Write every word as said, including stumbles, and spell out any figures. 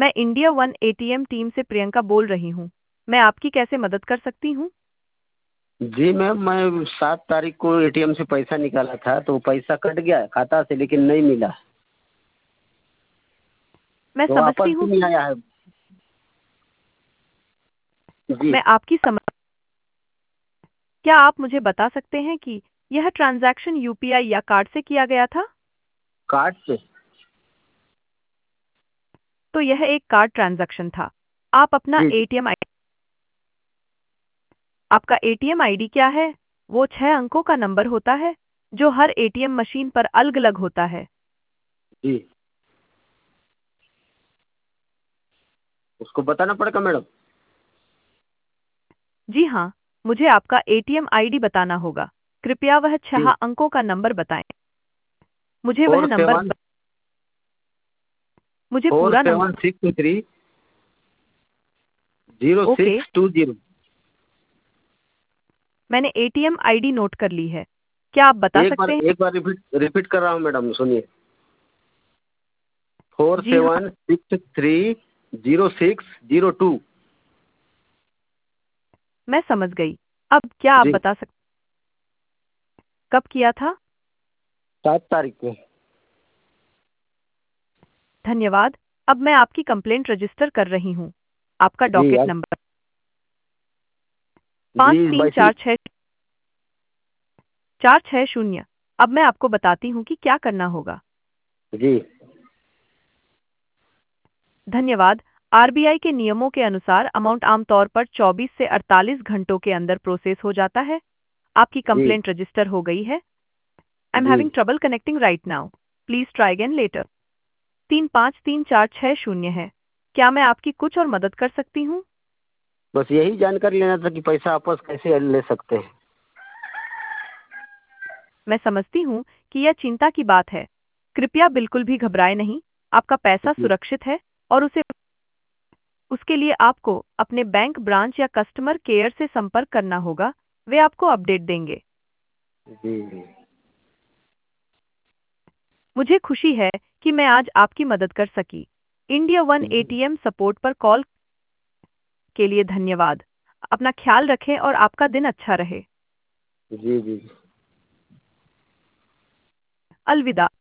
मैं India one ATM team से प्रियंका बोल रही हूँ। मैं आपकी कैसे मदद कर सकती हूँ? जी मैम, मैं सात तारीख को एटीएम से पैसा निकाला था तो पैसा कट गया खाता से, लेकिन नहीं मिला। मैं तो समझती वापस भी हूँ। नहीं आया है। जी। मैं आपकी समझ क्या आप मुझे बता सकते हैं कि यह ट्रांजैक्शन यूपीआई या कार्ड से किया गया था? कार्ड से। तो यह एक कार्ड ट्रांजैक्शन था। आप अपना जी जी। एटीएम आई आपका एटीएम आईडी क्या है? वो छह अंकों का नंबर होता है जो हर एटीएम मशीन पर अलग-अलग होता है। जी, उसको बताना पड़ेगा मैडम। जी हाँ, मुझे आपका एटीएम आईडी बताना होगा। कृपया वह छह जी। अंकों का नंबर बताएं। मुझे वह फोर नंबर सेवन ब... मुझे फोर पूरा सेवन नंबर। Six three zero okay, six two zero. मैंने एटीएम आईडी नोट कर ली है। क्या आप बता एक बार सकते हैं? एक बार रिपीट रिपीट कर रहा हूँ मैडम, सुनिए। फोर जी हाँ, seven six three zero six zero two. मैं समझ गई। अब क्या आप जी। बता सकते कब किया था? सात तारीख को। धन्यवाद। अब मैं आपकी कंप्लेंट रजिस्टर कर रही हूँ। आपका जी डॉकेट अब। नंबर पाँच जी तीन वैसे। चार छः चार छः शून्य। अब मैं आपको बताती हूँ कि क्या करना होगा। जी धन्यवाद। आरबीआई के नियमों के अनुसार अमाउंट आमतौर पर चौबीस से अड़तालीस घंटों के अंदर प्रोसेस हो जाता है। आपकी जी कंप्लेंट रजिस्टर हो गई है। I M G. Having trouble connecting right now. Please try again later. तीन पाँच तीन चार छः शून्य है। क्या मैं आपकी कुछ और मदद कर सकती हूँ? बस यही जानकारी लेना था कि पैसा वापस कैसे ले सकते हैं। मैं समझती हूँ कि यह चिंता की बात है। कृपया बिल्कुल भी घबराएं नहीं। आपका पैसा जी सुरक्षित है और उसे उसके लिए आपको अपने बैंक ब्रांच या कस्टमर केयर से संपर्क करना होगा। वे आपको अपडेट देंगे। जी जी। मुझे खुशी है कि मैं आज आपकी मदद कर सकी। इंडिया वन जी एटीएम सपोर्ट पर कॉल के लिए धन्यवाद। अपना ख्याल रखें और आपका दिन अच्छा रहे। जी जी। अलविदा।